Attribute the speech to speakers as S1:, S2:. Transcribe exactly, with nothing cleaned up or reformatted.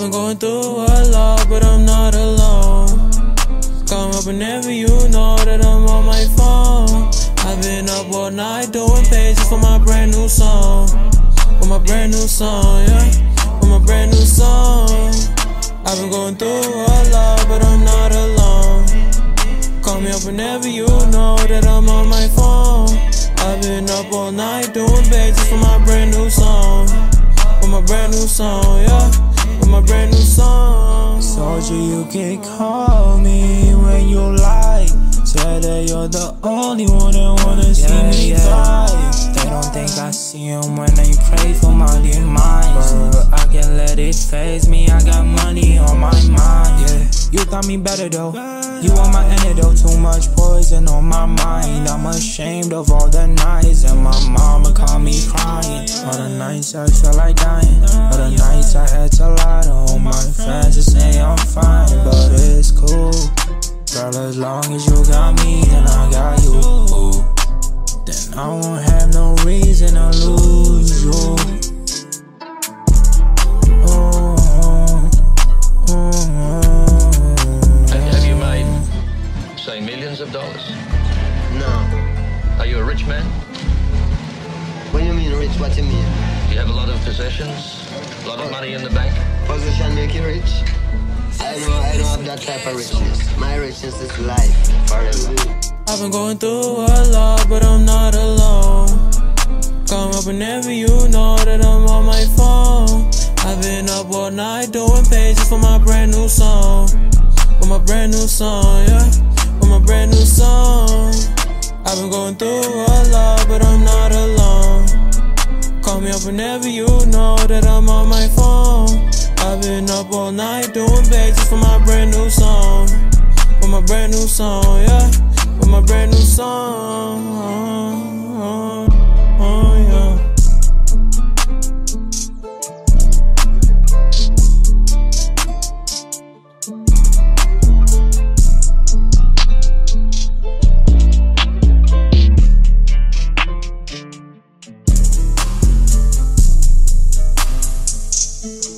S1: been going through a lot, but I'm not alone. Come up whenever you know that I'm on my phone. I've been up all night doing pages for my brand new song. For my brand new song, yeah. For my brand new song. I've been going through a lot, but I'm not alone. Call me up whenever you know that I'm on my phone. I've been up all night doing pages for my brand new song. For my brand new song, yeah. For my brand new song.
S2: Soldier, you can call me when you like. Say that you're the only one that wanna yeah, see me yeah. thrive. They don't think I see them when they pray for my demise. But I can't let it faze me, I got money on my mind. Yeah, you got me better though. You are my antidote, too much poison on my mind. I'm ashamed of all the nights, and my mama caught me crying. All the nights I felt like dying. All the nights I had to lie to all my friends to say I'm fine. But it's cool, girl, as long as you got me, then I got you. Ooh. Then I won't have no reason to lose you. Oh, oh, oh.
S3: Have you made, say, millions of dollars?
S4: No.
S3: Are you a rich man?
S4: What do you mean rich? What do you mean?
S3: Do you have a lot of possessions? A lot of money in the bank?
S4: Position make you rich? I know I don't have that type of richness. My richness is life, forever.
S1: I've been going through a lot, but I'm not alone. Come up whenever you know that I'm on my phone. I've been up all night doing pages for my brand new song. For my brand new song, yeah. For my brand new song. I've been going through a lot, but I'm not alone. Call me up whenever you know that I'm on my phone. I've been up all night doing pages for my brand new song. For my brand new song, yeah. For my brand new song. Oh, oh, oh, yeah. We'll be right back.